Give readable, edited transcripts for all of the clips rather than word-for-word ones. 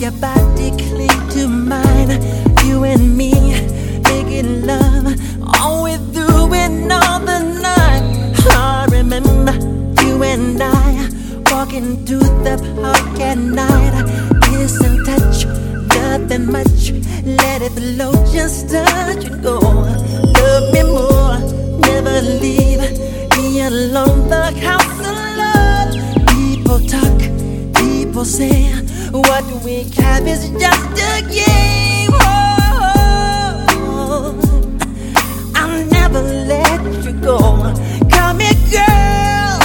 your body cling to mine. You and me making love all we doing all the night. I remember you and I walking through the park at night. Kiss and touch, nothing much. Let it flow, just touch and go. Love me more, never leave me alone. The house of love. People talk, people say, what we have is just a game. Oh, I'll never let you go. Come here, girl.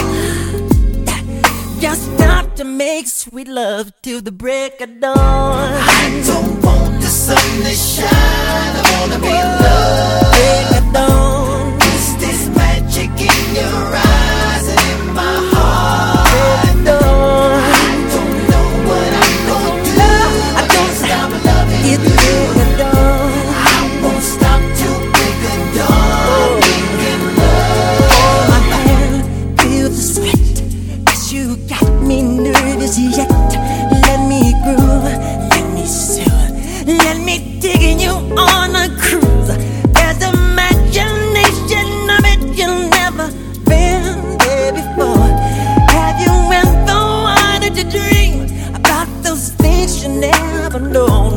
Just stop to make sweet love till the break of dawn. I don't want the sun to shine, I wanna be loved. Break of dawn. Is this magic in your eyes and in my heart? Break of dawn. I don't know what I'm gonna do. I can't stop loving It's you. break of dawn. I won't stop till break of dawn. Making love. Hold my hand, feel the sweat, 'cause you got me nervous yet. Let me groove, let me soothe, let me dig in you on a cruise. There's imagination of it you've never been there before. Have you ever wanted to dream about those things you never known?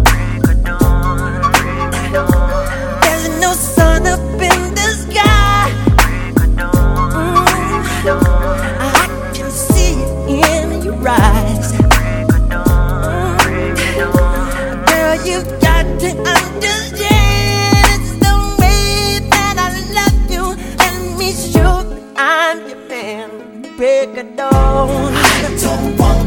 There's no sun up in the sky. I can see it in your eyes. Girl, you got to understand it's the way that I love you. Let me show that I'm your man. Break of dawn. I don't want